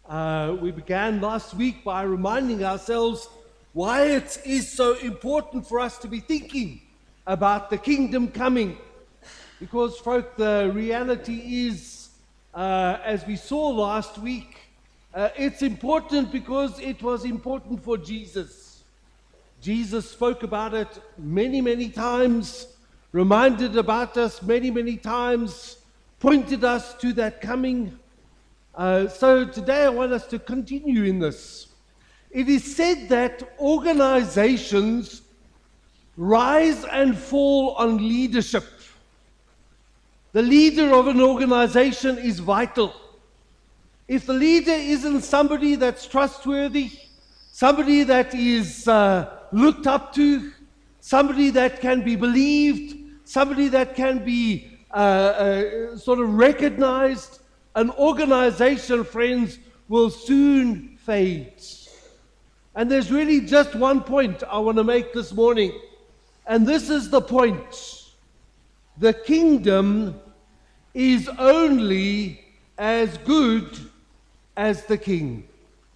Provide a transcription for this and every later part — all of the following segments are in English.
We began last week by reminding ourselves why it is so important for us to be thinking about the kingdom coming. Because, folk, the reality is, as we saw last week, it's important because it was important for Jesus. Jesus spoke about it many, many times, reminded about us many, many times, pointed us to that coming. So today I want us to continue in this. It is said that organizations rise and fall on leadership. The leader of an organization is vital. If the leader isn't somebody that's trustworthy, somebody that is looked up to, somebody that can be believed, somebody that can be sort of recognized, an organization, friends, will soon fade. And there's really just one point I want to make this morning. And this is the point. The kingdom is only as good as the king.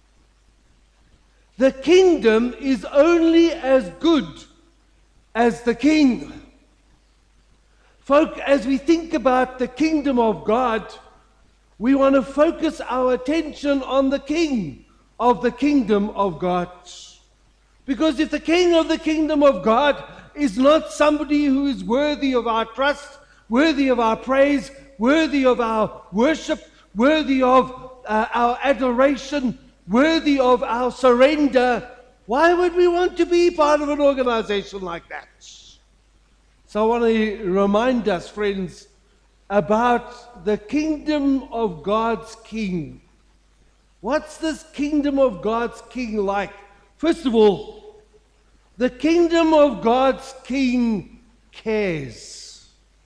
The kingdom is only as good as the king. Folk, as we think about the kingdom of God, we want to focus our attention on the king of the kingdom of God. Because if the king of the kingdom of God is not somebody who is worthy of our trust, worthy of our praise, worthy of our worship, worthy of our adoration, worthy of our surrender, why would we want to be part of an organization like that? So I want to remind us, friends, about the kingdom of God's king. What's this kingdom of God's king like? First of all, the kingdom of God's king cares.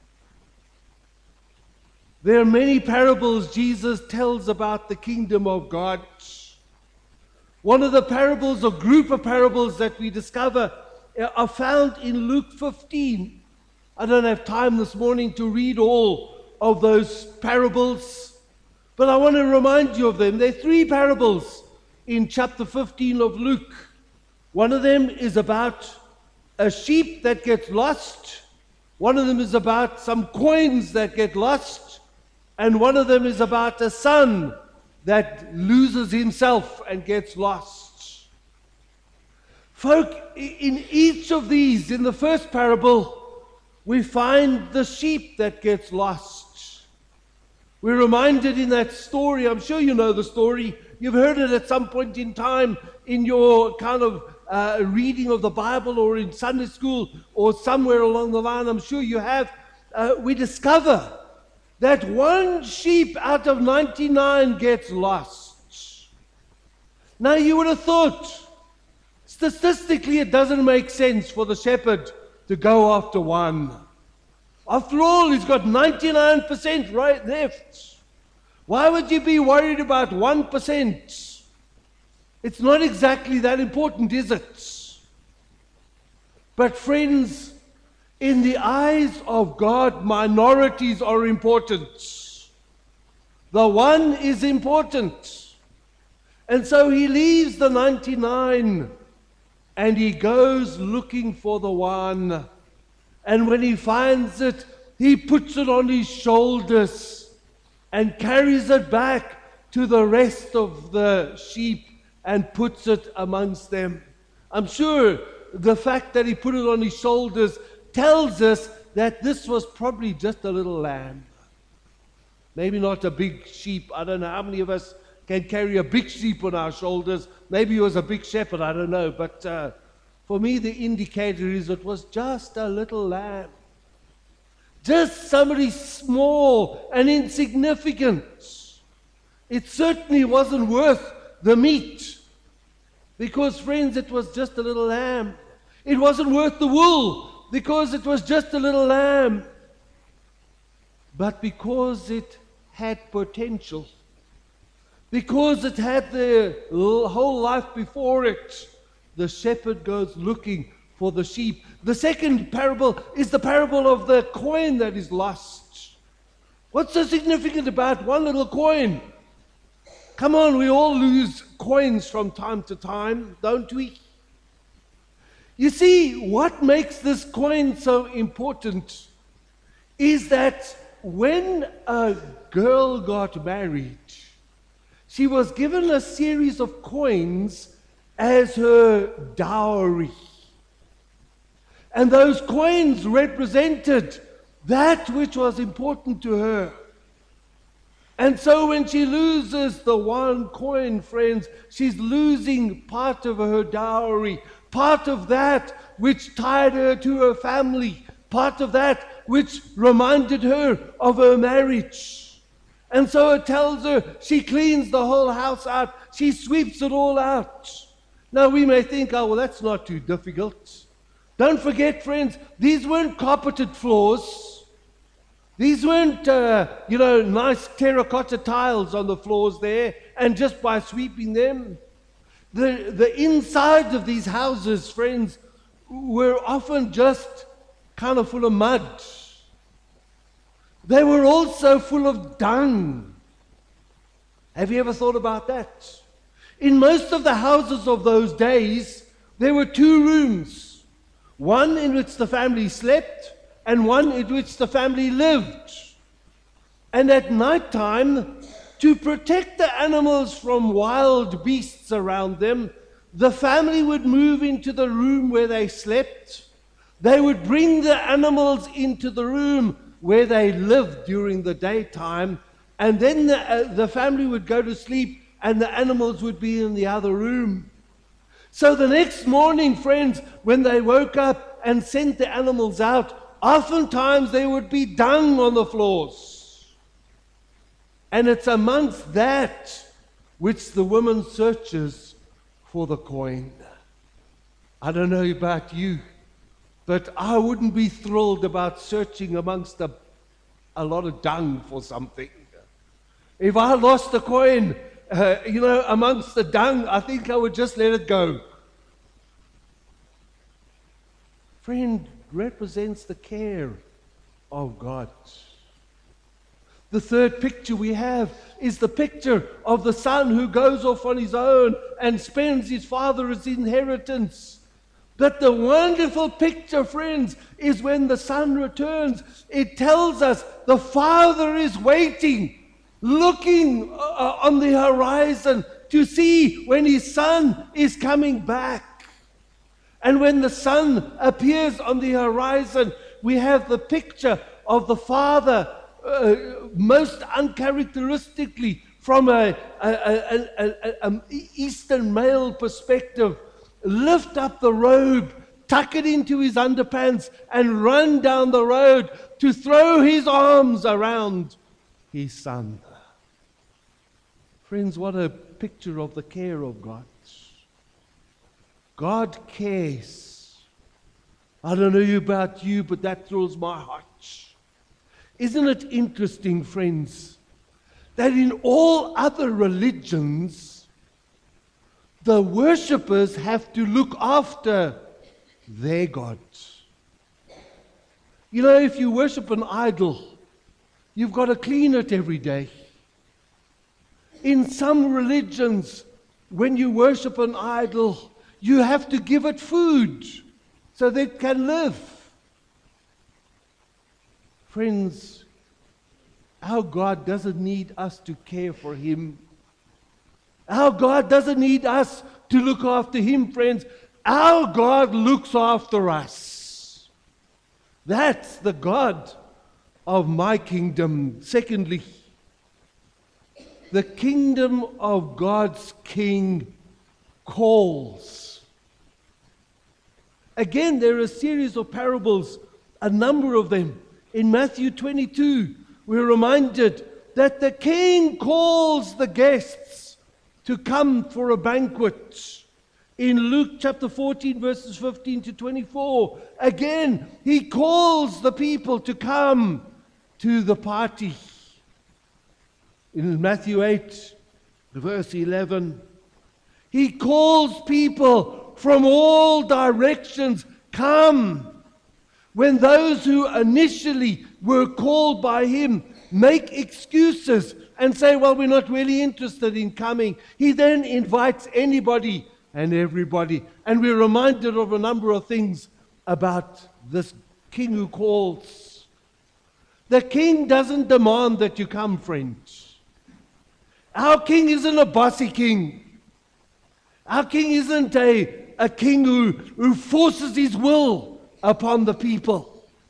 There are many parables Jesus tells about the kingdom of God. One of the parables, or group of parables that we discover, are found in Luke 15. I don't have time this morning to read all of those parables, but I want to remind you of them. There are three parables in chapter 15 of Luke. One of them is about a sheep that gets lost. One of them is about some coins that get lost. And one of them is about a son that loses himself and gets lost. Folk, in each of these, in the first parable, we find the sheep that gets lost. We're reminded in that story, I'm sure you know the story, you've heard it at some point in time in your kind of reading of the Bible or in Sunday school or somewhere along the line, I'm sure you have. We discover that one sheep out of 99 gets lost. Now you would have thought, statistically it doesn't make sense for the shepherd to go after one. After all, he's got 99% right left. Why would you be worried about 1%? It's not exactly that important, is it? But friends, in the eyes of God, minorities are important. The one is important. And so he leaves the 99 and he goes looking for the one. And when he finds it, he puts it on his shoulders and carries it back to the rest of the sheep and puts it amongst them. I'm sure the fact that he put it on his shoulders tells us that this was probably just a little lamb. Maybe not a big sheep. I don't know how many of us can carry a big sheep on our shoulders. Maybe he was a big shepherd, I don't know. But for me, the indicator is it was just a little lamb. Just somebody small and insignificant. It certainly wasn't worth the meat. Because, friends, it was just a little lamb. It wasn't worth the wool. Because it was just a little lamb. But because it had potential, because it had the whole life before it, the shepherd goes looking for the sheep. The second parable is the parable of the coin that is lost. What's so significant about one little coin? Come on, we all lose coins from time to time, don't we? You see, what makes this coin so important is that when a girl got married, she was given a series of coins as her dowry. And those coins represented that which was important to her. And so when she loses the one coin, friends, she's losing part of her dowry, part of that which tied her to her family, part of that which reminded her of her marriage. And so it tells her she cleans the whole house out, she sweeps it all out. Now we may think, oh, well, that's not too difficult. Don't forget, friends, these weren't carpeted floors. These weren't, nice terracotta tiles on the floors there, and just by sweeping them. The inside of these houses, friends, were often just kind of full of mud. They were also full of dung. Have you ever thought about that? In most of the houses of those days, there were two rooms. One in which the family slept, and one in which the family lived. And at night time, to protect the animals from wild beasts around them, the family would move into the room where they slept. They would bring the animals into the room where they lived during the daytime, and then the family would go to sleep and the animals would be in the other room. So the next morning, friends, when they woke up and sent the animals out, oftentimes there would be dung on the floors. And it's amongst that which the woman searches for the coin. I don't know about you, but I wouldn't be thrilled about searching amongst a lot of dung for something. If I lost a coin, amongst the dung, I think I would just let it go. Friend, represents the care of God. The third picture we have is the picture of the son who goes off on his own and spends his father's inheritance. But the wonderful picture, friends, is when the son returns. It tells us the father is waiting, looking on the horizon to see when his son is coming back. And when the son appears on the horizon, we have the picture of the father, most uncharacteristically from an Eastern male perspective, lift up the robe, tuck it into his underpants, and run down the road to throw his arms around his son. Friends, what a picture of the care of God. God cares. I don't know about you, but that thrills my heart. Isn't it interesting, friends, that in all other religions, the worshippers have to look after their God. You know, if you worship an idol, you've got to clean it every day. In some religions, when you worship an idol, you have to give it food so that it can live. Friends, our God doesn't need us to care for Him. Our God doesn't need us to look after Him, friends. Our God looks after us. That's the God of my kingdom. Secondly, the kingdom of God's King calls. Again, there are a series of parables, a number of them. In Matthew 22, we're reminded that the king calls the guests to come for a banquet. In Luke chapter 14, verses 15 to 24, again, he calls the people to come to the party. In Matthew 8, verse 11, he calls people from all directions, come. When those who initially were called by him make excuses and say, well, we're not really interested in coming. He then invites anybody and everybody. And we're reminded of a number of things about this king who calls. The king doesn't demand that you come, friends. Our king isn't a bossy king. Our king isn't a king who forces his will upon the people.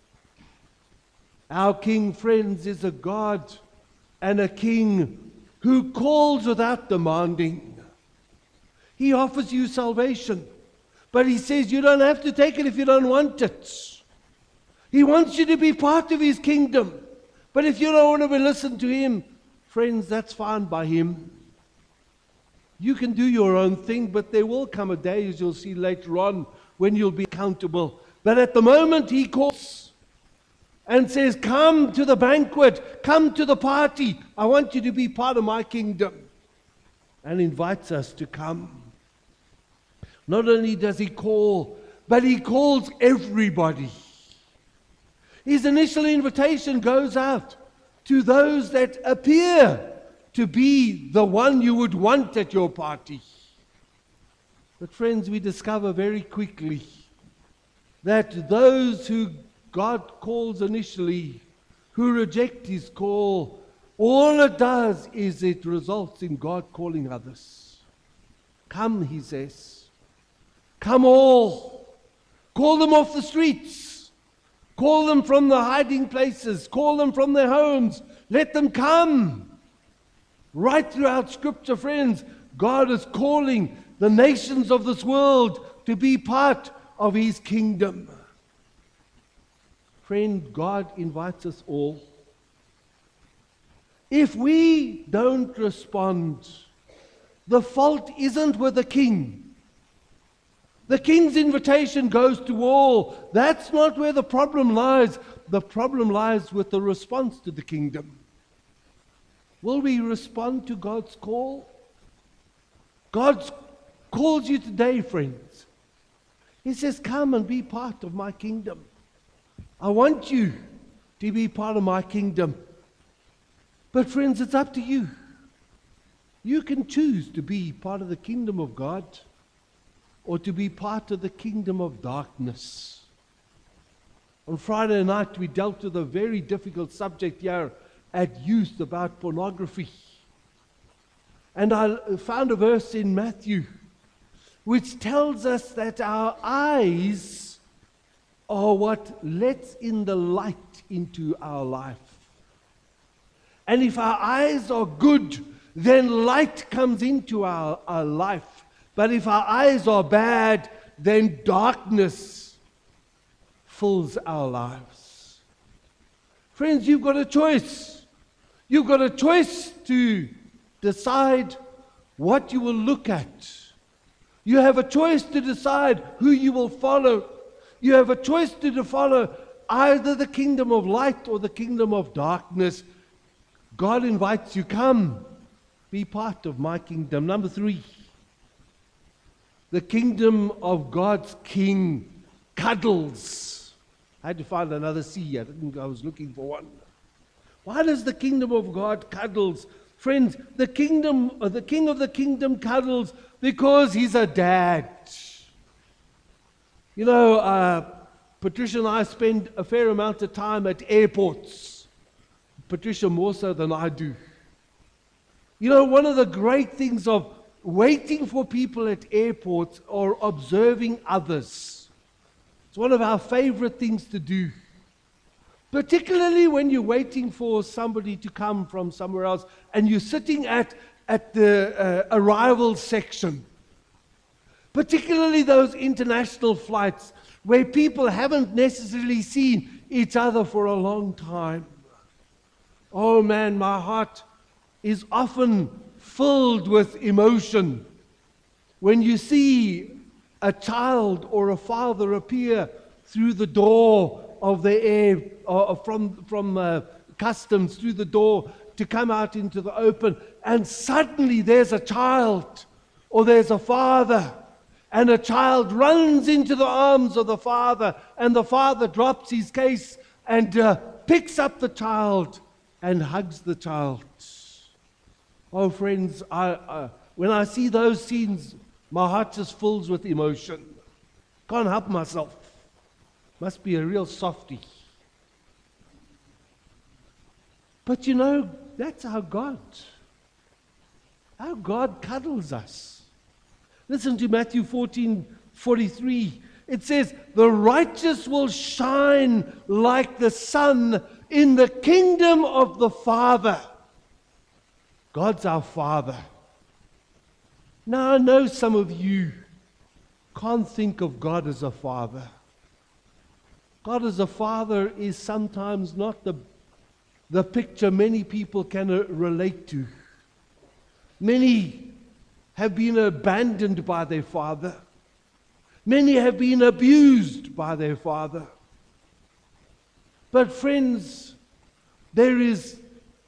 Our king, friends, is a God and a king who calls without demanding. He offers you salvation, but he says you don't have to take it if you don't want it. He wants you to be part of his kingdom, but if you don't want to listen to him, friends, that's fine by him. You can do your own thing, but there will come a day, as you'll see later on, when you'll be accountable. But at the moment, he calls and says, come to the banquet, come to the party. I want you to be part of my kingdom. And invites us to come. Not only does he call, but he calls everybody. His initial invitation goes out to those that appear to be the one you would want at your party. But friends, we discover very quickly that those who God calls initially, who reject his call, all it does is it results in God calling others. Come, he says. Come all. Call them off the streets. Call them from the hiding places. Call them from their homes. Let them come. Right throughout Scripture, friends, God is calling the nations of this world to be part of his kingdom. Friend, God invites us all. If we don't respond, the fault isn't with the king. The king's invitation goes to all. That's not where the problem lies. The problem lies with the response to the kingdom. Will we respond to God's call? God calls you today, friends. He says, come and be part of my kingdom. I want you to be part of my kingdom. But friends, it's up to you. You can choose to be part of the kingdom of God or to be part of the kingdom of darkness. On Friday night, we dealt with a very difficult subject here at youth about pornography. And I found a verse in Matthew which tells us that our eyes are what lets in the light into our life. And if our eyes are good, then light comes into our life. But if our eyes are bad, then darkness fills our lives. Friends, you've got a choice. You've got a choice to decide what you will look at. You have a choice to decide who you will follow. You have a choice to follow either the kingdom of light or the kingdom of darkness. God invites you, come, be part of my kingdom. Number 3, the kingdom of God's king cuddles. I had to find another C. I was looking for one. Why does the kingdom of God cuddles? Friends, the king of the kingdom cuddles because he's a dad. You know, Patricia and I spend a fair amount of time at airports. Patricia more so than I do. You know, one of the great things of waiting for people at airports or observing others. It's one of our favorite things to do. Particularly when you're waiting for somebody to come from somewhere else and you're sitting at the arrival section. Particularly those international flights where people haven't necessarily seen each other for a long time. Oh man, my heart is often filled with emotion when you see a child or a father appear through the door of the air, from customs, through the door to come out into the open, and suddenly there's a child or there's a father, and a child runs into the arms of the father, and the father drops his case and picks up the child and hugs the child. Oh, friends, when I see those scenes, my heart just fills with emotion. Can't help myself. Must be a real softie. But you know, that's our God. Our God cuddles us. Listen to Matthew 14:43. It says, the righteous will shine like the sun in the kingdom of the Father. God's our Father. Now, I know some of you can't think of God as a Father. God as a Father is sometimes not the picture many people can relate to. Many have been abandoned by their father. Many have been abused by their father. But friends, there is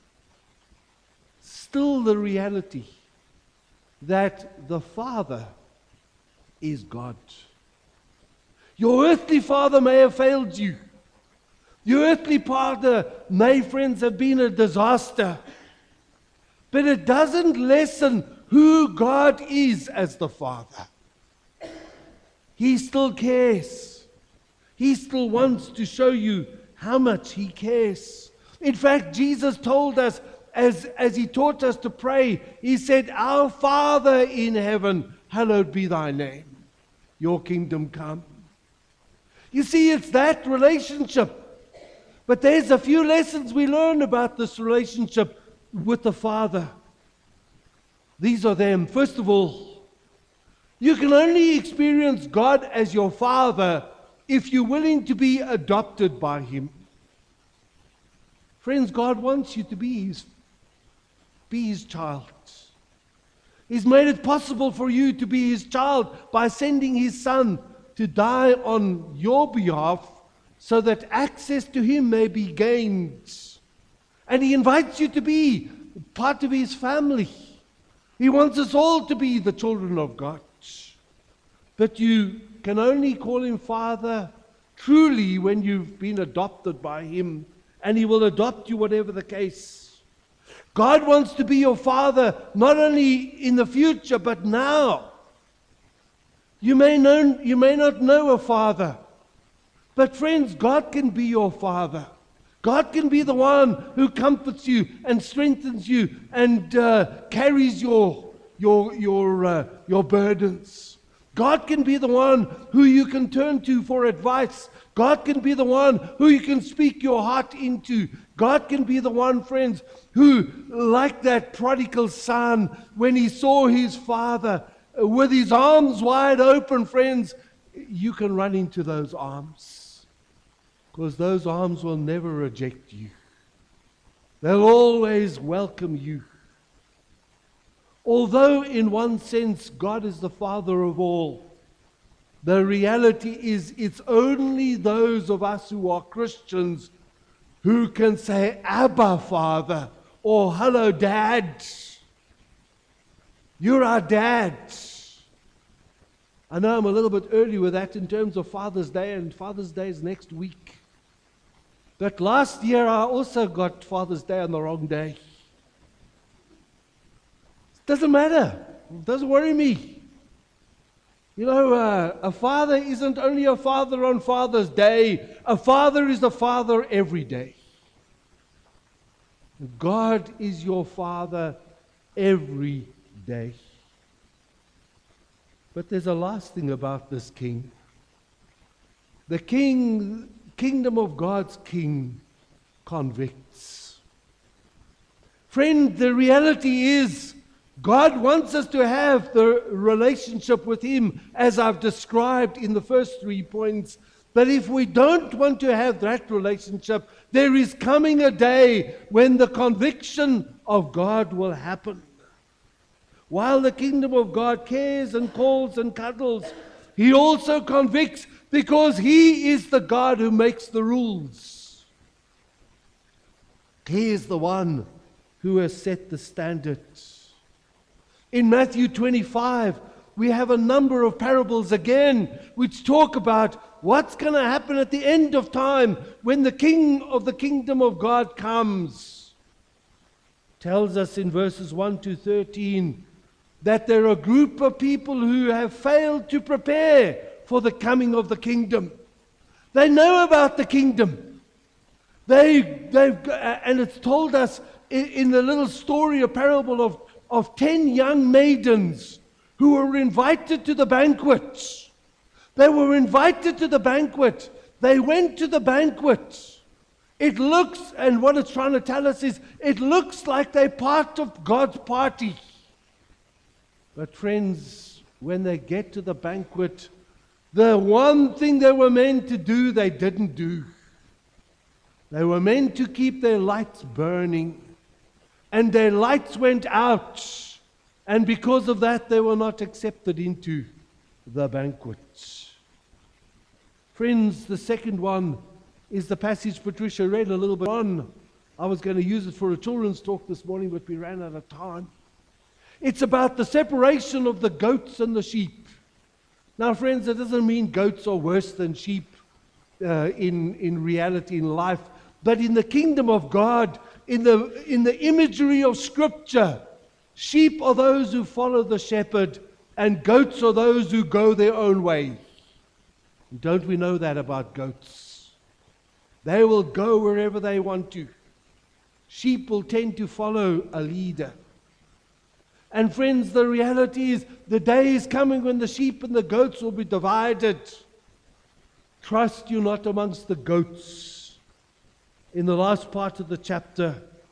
still the reality that the Father is God. Your earthly father may have failed you. Your earthly father may, friends, have been a disaster. But it doesn't lessen who God is as the Father. He still cares. He still wants to show you how much He cares. In fact, Jesus told us, as He taught us to pray, He said, our Father in heaven, hallowed be Thy name. Your kingdom come. You see, it's that relationship. But there's a few lessons we learn about this relationship with the Father. These are them. First of all, you can only experience God as your Father if you're willing to be adopted by Him. Friends, God wants you to be His child. He's made it possible for you to be His child by sending His Son to die on your behalf so that access to Him may be gained. And He invites you to be part of His family. He wants us all to be the children of God. But you can only call Him Father truly when you've been adopted by Him, and He will adopt you whatever the case. God wants to be your Father not only in the future but now. You may not know a father, but friends, God can be your Father. God can be the one who comforts you and strengthens you and carries your burdens. God can be the one who you can turn to for advice. God can be the one who you can speak your heart into. God can be the one, friends, who, like that prodigal son, when he saw his father with his arms wide open, friends, you can run into those arms, because those arms will never reject you. They'll always welcome you. Although in one sense God is the Father of all, the reality is it's only those of us who are Christians who can say, Abba, Father, or hello, Dad. You're our dad. I know I'm a little bit early with that in terms of Father's Day, and Father's Day is next week. But last year I also got Father's Day on the wrong day. It doesn't matter. It doesn't worry me. You know, a father isn't only a father on Father's Day. A father is a father every day. God is your Father every day. But there's a last thing about this king. The kingdom of God's king convicts. Friend, the reality is God wants us to have the relationship with Him as I've described in the first 3 points. But if we don't want to have that relationship, there is coming a day when the conviction of God will happen. While the kingdom of God cares and calls and cuddles, He also convicts, because He is the God who makes the rules. He is the one who has set the standards. In Matthew 25, we have a number of parables again which talk about what's going to happen at the end of time when the King of the kingdom of God comes. tells us in verses 1 to 13 that there are a group of people who have failed to prepare for the coming of the kingdom. They know about the kingdom. And it's told us in the little story, a parable of 10 young maidens who were invited to the banquet. They were invited to the banquet. They went to the banquet. It looks, and what it's trying to tell us is, it looks like they're part of God's party. But friends, when they get to the banquet, the one thing they were meant to do, they didn't do. They were meant to keep their lights burning, and their lights went out, and because of that, they were not accepted into the banquet. Friends, the second one is the passage Patricia read a little bit on. I was going to use it for a children's talk this morning, but we ran out of time. It's about the separation of the goats and the sheep. Now, friends, it doesn't mean goats are worse than sheep in reality, in life. But in the kingdom of God, in the imagery of Scripture, sheep are those who follow the shepherd, and goats are those who go their own way. Don't we know that about goats? They will go wherever they want to. Sheep will tend to follow a leader. And friends, the reality is the day is coming when the sheep and the goats will be divided. Trust you not amongst the goats. In the last part of the chapter,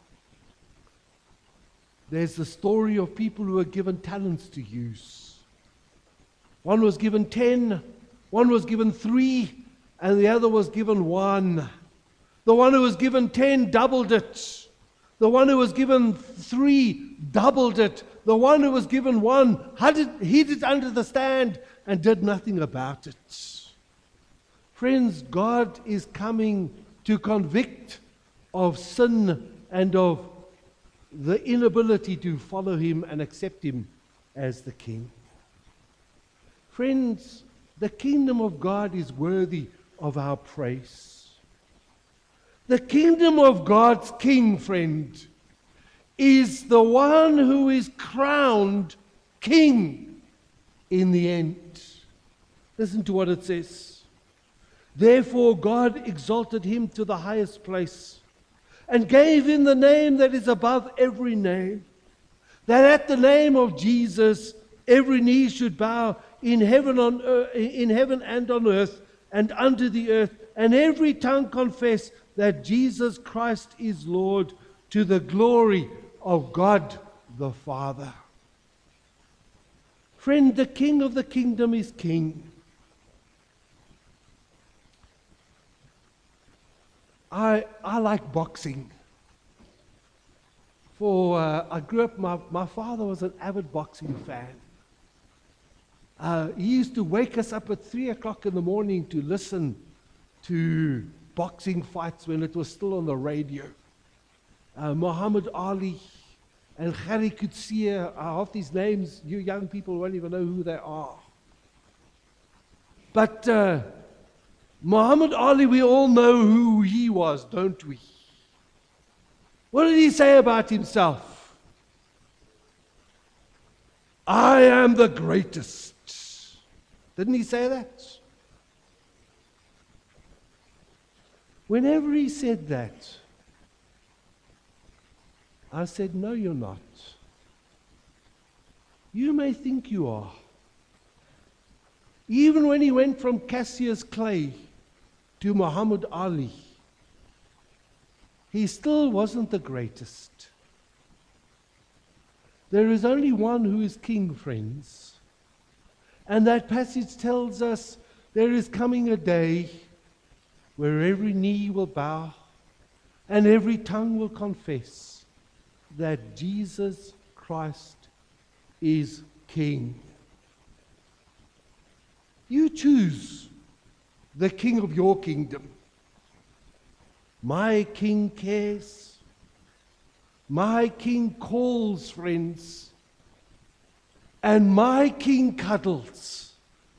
there's the story of people who were given talents to use. One was given 10, one was given 3, and the other was given 1. The one who was given 10 doubled it. The one who was given 3 doubled it. The one who was given 1 hid it under the stand and did nothing about it. Friends, God is coming to convict of sin and of the inability to follow Him and accept Him as the King. Friends, the kingdom of God is worthy of our praise. The kingdom of God's King, friend, is the one who is crowned King in the end. Listen to what it says. Therefore God exalted Him to the highest place and gave Him the name that is above every name, that at the name of Jesus every knee should bow in heaven and on earth and under the earth, and every tongue confess that Jesus Christ is Lord, to the glory of God the Father. Friend, the King of the kingdom is King. I like boxing. I grew up, my father was an avid boxing fan. He used to wake us up at 3 o'clock in the morning to listen to boxing fights when it was still on the radio. Muhammad Ali and Harry Coetzee, half these names, you young people won't even know who they are. But Muhammad Ali, we all know who he was, don't we? What did he say about himself? I am the greatest. Didn't he say that? Whenever he said that, I said, no, you're not. You may think you are. Even when he went from Cassius Clay to Muhammad Ali, he still wasn't the greatest. There is only one who is king, friends. And that passage tells us there is coming a day where every knee will bow and every tongue will confess that Jesus Christ is King. You choose the King of your kingdom. My King cares. My King calls, friends. And my King cuddles.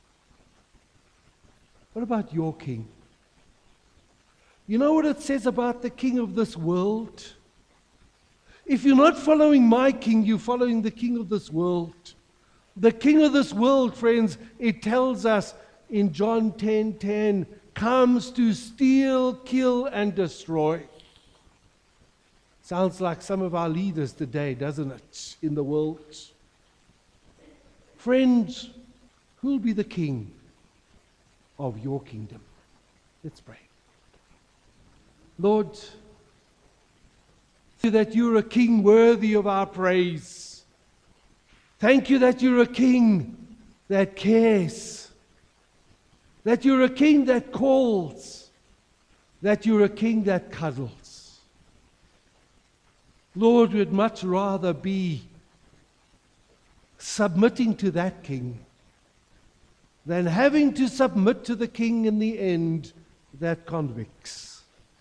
What about your King? You know what it says about the king of this world? If you're not following my king, you're following the king of this world. The king of this world, friends, it tells us in John 10:10, comes to steal, kill, and destroy. Sounds like some of our leaders today, doesn't it, in the world? Friends, who'll be the king of your kingdom? Let's pray. Lord, thank you that you're a king worthy of our praise. Thank you that you're a king that cares, that you're a king that calls, that you're a king that cuddles. Lord, we'd much rather be submitting to that king than having to submit to the king in the end that convicts.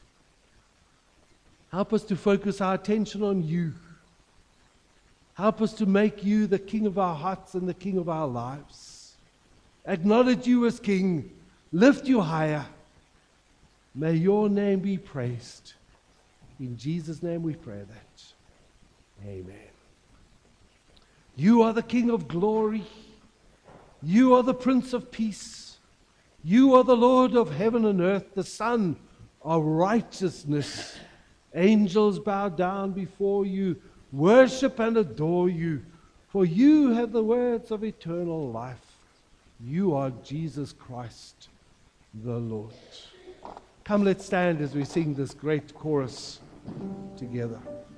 Help us to focus our attention on you. Help us to make you the king of our hearts and the king of our lives. Acknowledge you as king. Lift you higher. May your name be praised. In Jesus' name we pray that. Amen. You are the King of glory. You are the Prince of peace. You are the Lord of heaven and earth, the Son of righteousness. Angels bow down before you, worship and adore you, for you have the words of eternal life. You are Jesus Christ, the Lord. Come, let's stand as we sing this great chorus together.